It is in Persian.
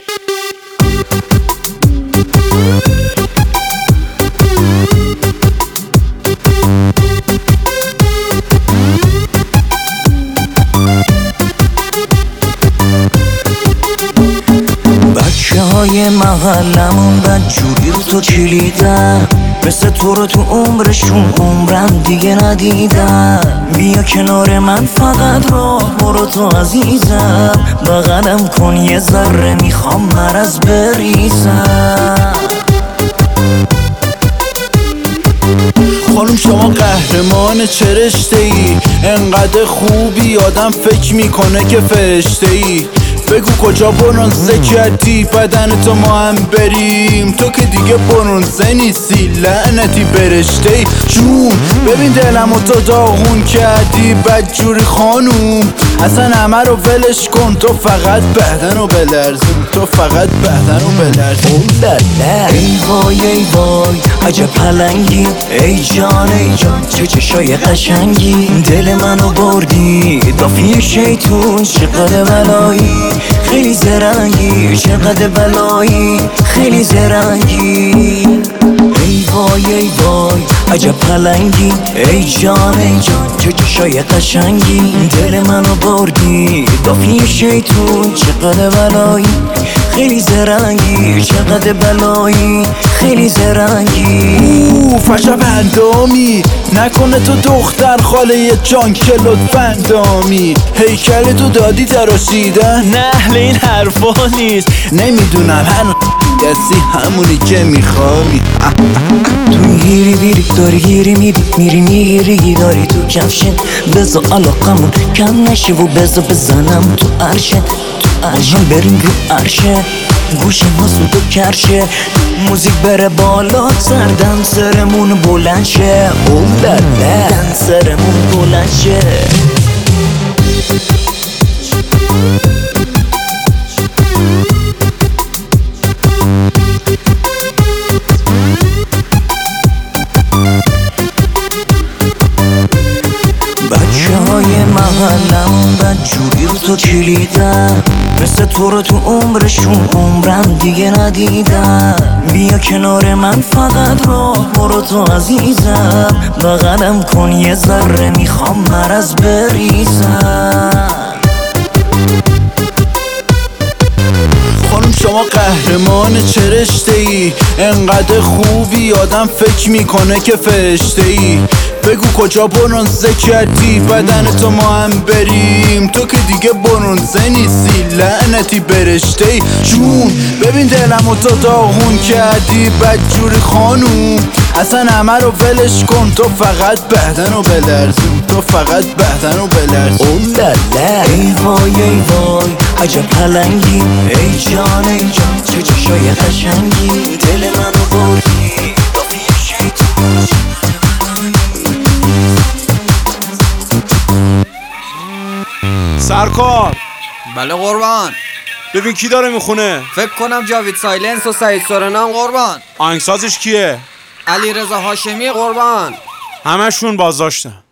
های محلمون بدجوری رو تو کلیدن، مثل تو رو تو عمرشون عمرم دیگه ندیدم. بیا کنار من فقط راه برو تو عزیزم، بغلم کن یه ذره میخوام مرض بریزم. خانم شما قهرمان چه رشته‌ای؟ انقدر خوبی آدم فکر میکنه که فرشته‌ای. بگو کجا برونزه کردی بدن تو ما هم بریم، تو که دیگه برونزه نیستی لعنتی برشته‌ای. جون ببین دلمو تو داغون کردی بدجوری خانوم، اصلا همه رو ولش کن، تو فقط بدنو بلرزون، تو فقط بدنو بلرزون. اولالا ای وای ای وای عجب پلنگی، ای جان ای جان چه چشای قشنگی، دل منو بردی دافی شیطون چقدر بلایی، خیلی زرنگی چقدر بلایی، خیلی زرنگی. ای وای ای وای عجب پلنگی، ای جان ای جان چه چشای قشنگی، دل منو بردی دافی شیطون چقدر بلایی، خیلی زرنگی چقدر بلایی، خیلی زرنگی. اوف عجب اندامی، نکنه تو دختر خاله جانک لطفاً دامی، هیکل تو دادی تراشیدن؟ نه این حرفا نیست، نمیدونم هنوز یسی همونی که میخوای. تو گیری بیری داری گیری میری میگیری داری تو کفشن، بزا علاقمون کم نشه و بزا بزنم تو عرشه، تو عرشم بریم رو عرشه، گوش ما سود و کرشه، موزیک بره بالا سردن سرمون بلند شه. اولالا دن سرمون بلند شه. بچه های محلمون بدجوری رو تو کلیدن، مثل تو رو تو عمرشون عمرم دیگه ندیدم. بیا کنار من فقط راه برو تو عزیزم، بغلم کن یه ذره میخوام مرض بریزم. خانم شما قهرمان چه رشته‌ای؟ انقدر خوبی آدم فکر میکنه که فرشته‌ای. بگو کجا برونزه کردی بدن تو ما هم بریم، تو که دیگه برونزه نیستی لعنتی برشته‌ای. جون ببین دلمو تو داغون کردی بدجوری خانوم، اصلا همه رو ولش کن، تو فقط بدنو بلرزون، تو فقط بدنو بلرزون. اولالا ای وای ای وای عجب پلنگی، ای جان ای جان چه چشای قشنگی، دل منو بردی دافی شیطون. سرکار. بله قربان. ببین کی داره میخونه؟ فکر کنم جاوید سایلنس و سعید سورنام قربان. آهنگسازش کیه؟ علیرضا هاشمی قربان. همشون بازداشتن.